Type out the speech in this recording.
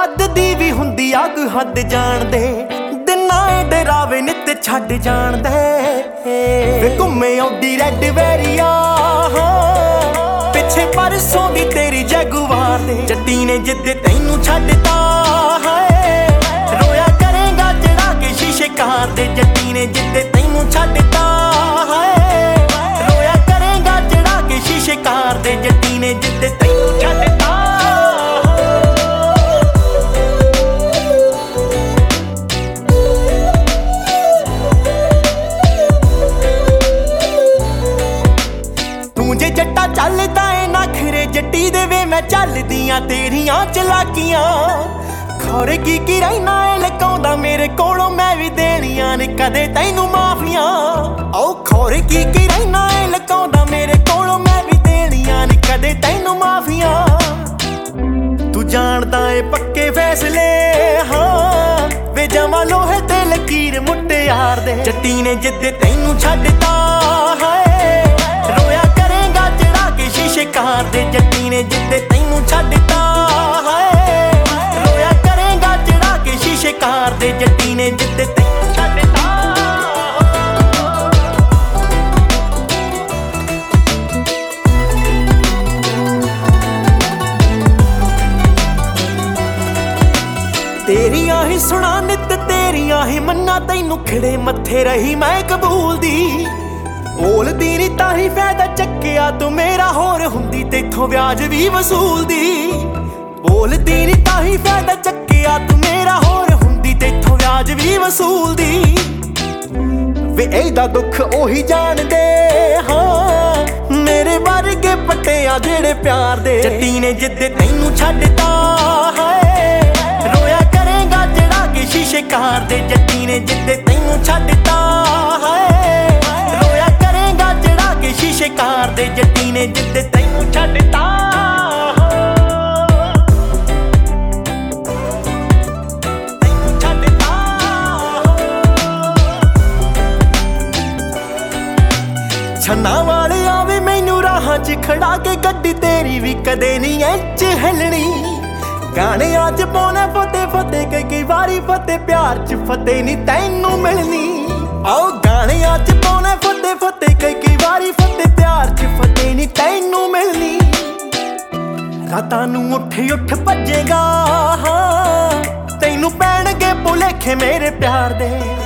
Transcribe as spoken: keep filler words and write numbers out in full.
ਅੱਧ ਦੀ ਵੀ ਹੁੰਦੀ ਅੱਗ ਹੱਦ ਜਾਣਦੇ ਦਿਨਾਂ ਏ ਡਰਾਵੇ ਨਿੱਤ ਛੱਡ ਜਾਣਦੇ ਵੇ ਘੁੰਮੇ ਆਉਂਦੀ ਰੈਡ ਵੈਰੀਆ ਪਿੱਛੇ ਪਰਸੋਂ ਦੀ ਤੇਰੀ ਜਗੁਆਰ ਦੇ ਜੱਟੀ ਨੇ ਜਿੱਦ ਤੈਨੂੰ ਛੱਡਤਾ ਹੈ ਰੋਇਆ ਕਰੇਗਾ ਚੜਾ ਕੇ ਸ਼ੀਸ਼ੇ ਕਾਰ ਦੇ ਜੱਟੀ ਨੇ ਜਿੱਦ ਤੈਨੂੰ ਛੱਡਤਾ ਹੈ ਰੋਇਆ ਕਰੇਗਾ ਚੜਾ ਕੇ ਸ਼ੀਸ਼ੇ ਕਾਰ ਦੇ ਜੱਟੀ ਨੇ ਜਿੱਦ ਤੈਨੂੰ ਛੱਡਤਾ ਜੱਟਾ ਚੱਲਦਾ ਏ ਨਖਰੇ ਜੱਟੀ ਦੇ ਵੇ ਮੈਂ ਚੱਲਦੀਆਂ ਤੇਰੀਆਂ ਚਲਾਕੀਆਂ ਖੌਰੇ ਕੀ ਕੀ ਰਹਿਣਾ ਏ ਲਕਾਉਂਦਾ ਮੇਰੇ ਕੋਲੋਂ ਮੈਂ ਵੀ ਦੇਣੀਆਂ ਨੇ ਕਦੇ ਤੈਨੂੰ ਮਾਫੀਆਂ ਓ ਖੌਰੇ ਕੀ ਕੀ ਰਹਿਣਾ ਏ ਲਕਾਉਂਦਾ ਮੇਰੇ ਕੋਲੋਂ ਮੈਂ ਵੀ ਦੇਣੀਆਂ ਨੇ ਕਦੇ ਤੈਨੂੰ ਮਾਫੀਆਂ ਤੂੰ ਜਾਣਦਾ ਏ ਪੱਕੇ ਫੈਸਲੇ ਹਾਂ ਵੇ ਜਮਾ ਲੋਹੇ ਤੇ ਲਕੀਰ ਮੁੱਟਿਆਰ ਦੇ ਜੱਟੀ ਨੇ ਜਿੱਦ ਤੈਨੂੰ ਛੱਡਤਾ ਹੈ ਕਾਰ ਦੇ ਜੱਟੀ ਨੇ ਜਿੱਦੇ ਤੈਨੂੰ ਛੱਡਤਾ ਹੈ ਰੋਇਆ ਕਰੇਗਾ ਚੜਾ ਕੇ ਸ਼ੀਸ਼ੇ ਕਾਰ ਦੇ ਜੱਟੀ ਨੇ ਜਿੱਦੇ ਤੈਨੂੰ ਛੱਡਤਾ ਤੇਰੀਆਂ ਹੀ ਸੁਣਾ ਨਿੱਤ ਤੇਰੀਆਂ ਹੀ ਮੰਨਾ ਤੈਨੂੰ ਖਿੜੇ ਮੱਥੇ ਰਹੀ ਮੈਂ ਕਬੂਲ ਦੀ ਬੋਲਦੀ ਨੀ ਤਾਂ ਹੀ ਫਾਇਦਾ ਚੱਕਿਆ ਤੂੰ ਮੇਰਾ ਹੋਰ ਹੁੰਦੀ ਤੇਥੋਂ ਵਿਆਜ ਵੀ ਵਸੂਲਦੀ ਬੋਲਦੀ ਨੀ ਤਾਂ ਹੀ ਫਾਇਦਾ ਚੱਕਿਆ ਤੂੰ ਮੇਰਾ ਹੋਰ ਹੁੰਦੀ ਤੇਥੋਂ ਵਿਆਜ ਵੀ ਵਸੂਲਦੀ ਵੇ ਇਹਦਾ ਦੁੱਖ ਉਹੀ ਜਾਣਦੇ ਹਾਂ ਮੇਰੇ ਵਰਗੇ ਪੱਟਿਆ ਜਿਹੜੇ ਪਿਆਰ ਦੇ ਜੱਟੀ ਨੇ ਜਿੱਦ ਤੈਨੂੰ ਛੱਡਤਾ ਹੈ ਰੋਇਆ ਕਰੇਗਾ ਚੜਾ ਕੇ ਸ਼ੀਸ਼ੇ ਕਾਰ ਦੇ ਜੱਟੀ ਨੇ ਜਿੱਦ ਤੈਨੂੰ ਛੱਡਤਾ ਹੈ ਸ਼ੀਸ਼ੇ ਕਾਰ ਦੇ ਜੱਟੀ ਨੇ ਜਿੱਦ ਤੈਨੂੰ ਛੱਡਤਾ ਤੈਨੂੰ ਛੱਡਤਾ ਛੰਨਾ ਵਾਲੇ ਆਵੇ ਮੈਨੂੰ ਰਾਹਾਂ 'ਚ ਖੜਾ ਕੇ ਗੱਡੀ ਤੇਰੀ ਵੀ ਕਦੇ ਨਹੀਂ ਇੰਚ ਹਿੱਲਣੀ ਗਾਣੇ ਅੱਜ ਪਾਉਣੇ ਫਤਿਹ ਫਤਿਹ ਕਈ ਕਈ ਵਾਰੀ ਫਤਿਹ ਪਿਆਰ 'ਚ ਫਤਿਹ ਨਹੀਂ ਤੈਨੂੰ ਮਿਲਣੀ ਆਓ ਗਾਣੇ ਅੱਜ ਪਾਉਣੇ ਫਤਿਹ ਫਤਿਹ ਕਈ ਕਈ ਵਾਰੀ ਫਤਿਹ ਪਿਆਰ 'ਚ ਫਤਿਹ ਨੀ ਤੈਨੂੰ ਮਿਲਣੀ ਰਾਤਾਂ ਨੂੰ ਉੱਠ ਉੱਠ ਭੱਜੇਗਾ ਹਾਂ ਤੈਨੂੰ ਪੈਣਗੇ ਭੁਲੇਖੇ ਮੇਰੇ ਪਿਆਰ ਦੇ